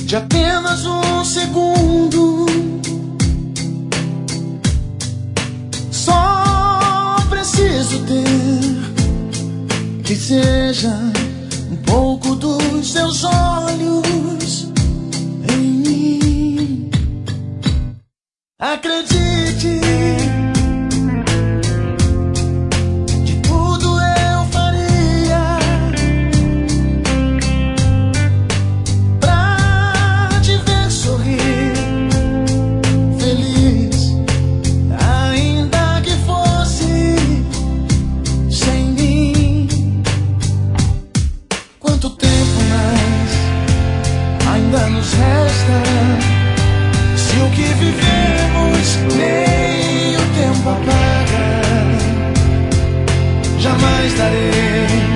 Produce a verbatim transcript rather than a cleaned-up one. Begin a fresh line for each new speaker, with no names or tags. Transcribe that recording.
de apenas um segundo. Só preciso ter que seja um pouco dos seus olhos em mim. Acredite, de tudo eu faria pra te ver sorrir feliz, ainda que fosse sem mim. Quanto tempo mais ainda nos resta? Se o que vivemos nem o tempo apaga, jamais darei